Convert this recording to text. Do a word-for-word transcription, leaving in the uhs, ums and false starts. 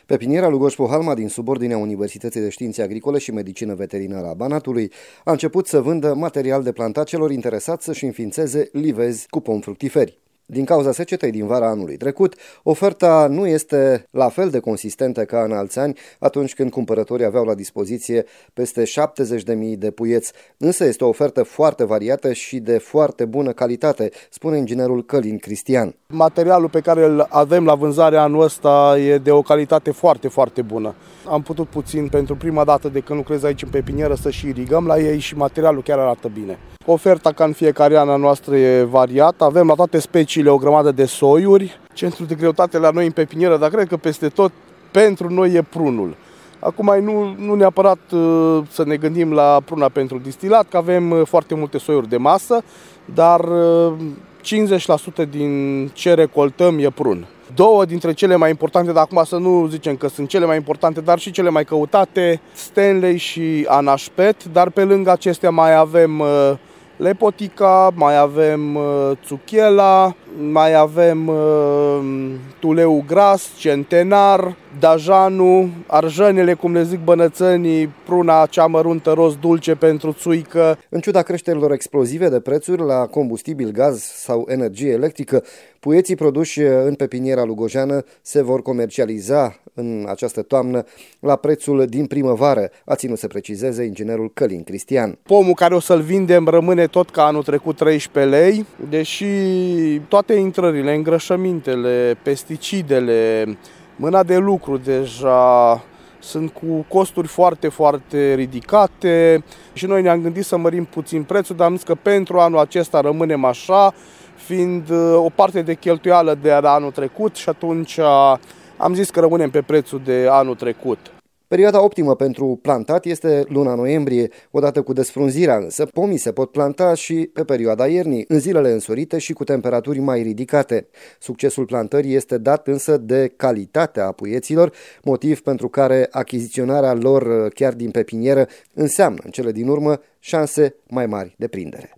Pepiniera Lugoș-Pohalma din subordinea Universității de Științe Agricole și Medicină Veterinară a Banatului a început să vândă material de plantat celor interesați să-și înființeze livezi cu pomi fructiferi. Din cauza secetei din vara anului trecut, oferta nu este la fel de consistentă ca în alți ani, atunci când cumpărătorii aveau la dispoziție peste șaptezeci de mii de puieți, însă este o ofertă foarte variată și de foarte bună calitate, spune inginerul Călin Cristian. Materialul pe care îl avem la vânzare anul ăsta e de o calitate foarte, foarte bună. Am putut puțin pentru prima dată de când lucrez aici în pepinieră să și irigăm la ei și materialul chiar arată bine. Oferta ca în fiecare an a noastră e variată, avem la toate speciile o grămadă de soiuri. Centrul de greutate la noi în pepinieră, dar cred că peste tot pentru noi e prunul. Acum nu, nu neapărat uh, să ne gândim la pruna pentru distilat, că avem uh, foarte multe soiuri de masă, dar uh, cincizeci la sută din ce recoltăm e prun. Două dintre cele mai importante, dar acum să nu zicem că sunt cele mai importante, dar și cele mai căutate, Stanley și Anașpet, dar pe lângă acestea mai avem uh, Lepotica, mai avem uh, Țuchela, mai avem uh, Tuleu Gras, Centenar, Dajanu, Arjanele, cum le zic bănățenii, pruna cea măruntă roz dulce pentru țuică. În ciuda creșterilor explozive de prețuri la combustibil, gaz sau energie electrică, puieții produși în pepiniera lugojană se vor comercializa în această toamnă la prețul din primăvară, a ținut să precizeze inginerul Călin Cristian. Pomul care o să-l vindem rămâne tot ca anul trecut treisprezece lei, deși toate intrările, îngrășămintele, pesticidele, mâna de lucru deja sunt cu costuri foarte, foarte ridicate și noi ne-am gândit să mărim puțin prețul, dar am zis că pentru anul acesta rămânem așa, fiind o parte de cheltuială de anul trecut și atunci am zis că rămânem pe prețul de anul trecut. Perioada optimă pentru plantat este luna noiembrie, odată cu desfrunzirea, însă pomii se pot planta și pe perioada iernii, în zilele însorite și cu temperaturi mai ridicate. Succesul plantării este dat însă de calitatea puieților, motiv pentru care achiziționarea lor chiar din pepinieră înseamnă în cele din urmă șanse mai mari de prindere.